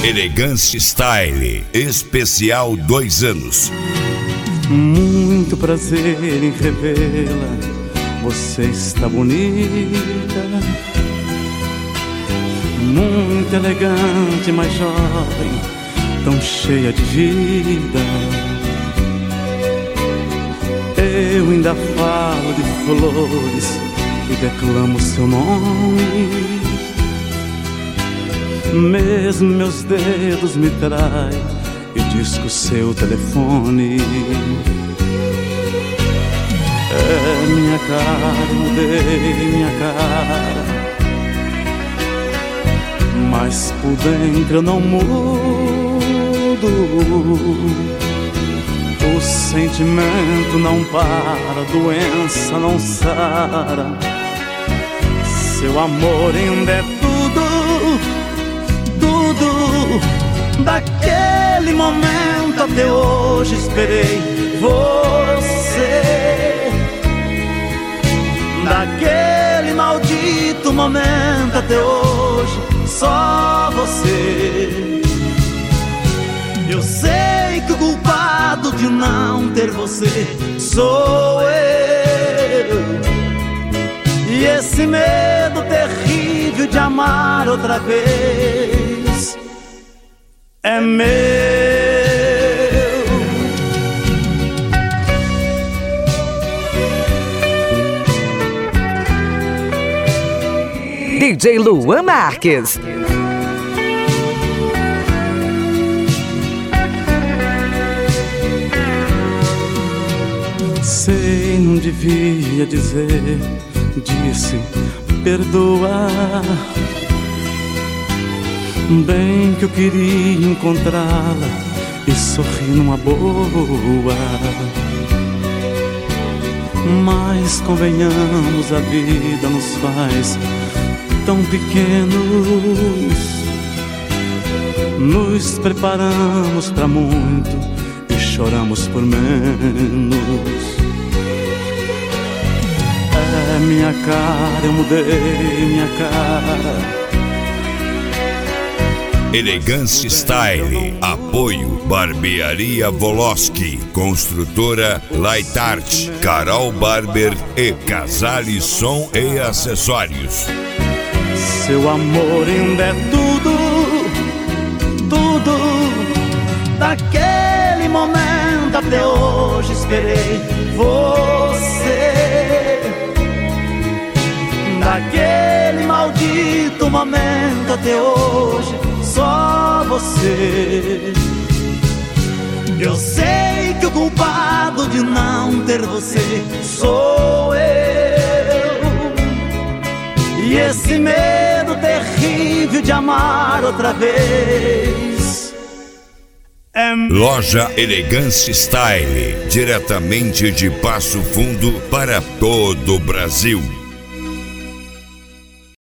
Elegance Style, especial 2 anos. Muito prazer em revê-la, você está bonita, muito elegante, mas jovem, tão cheia de vida. Eu ainda falo de flores e declamo seu nome. Mesmo meus dedos me traem e disco seu telefone. É minha cara, mudei minha cara, mas por dentro eu não mudo. O sentimento não para, a doença não sara. Seu amor ainda é tudo, tudo. Daquele momento até hoje esperei você. Daquele maldito momento até hoje, só você. Eu sei que o culpado de não ter você sou eu. E esse medo terrível de amar outra vez é meu. DJ Luan Marques. Sei, não devia dizer, disse perdoa. Bem que eu queria encontrá-la e sorrir numa boa, mas convenhamos, a vida nos faz tão pequenos. Nos preparamos pra muito e choramos por menos. É minha cara, eu mudei minha cara. Elegance Style, apoio Barbearia Voloski, Construtora Light Art, Carol Barber e Casale Som e Acessórios. Seu amor ainda é tudo, tudo. Daquele momento até hoje esperei você. Daquele maldito momento até hoje, só você. Eu sei que o culpado de não ter você sou eu. E esse medo terrível de amar outra vez é meu. Loja Elegance Style, diretamente de Passo Fundo para todo o Brasil.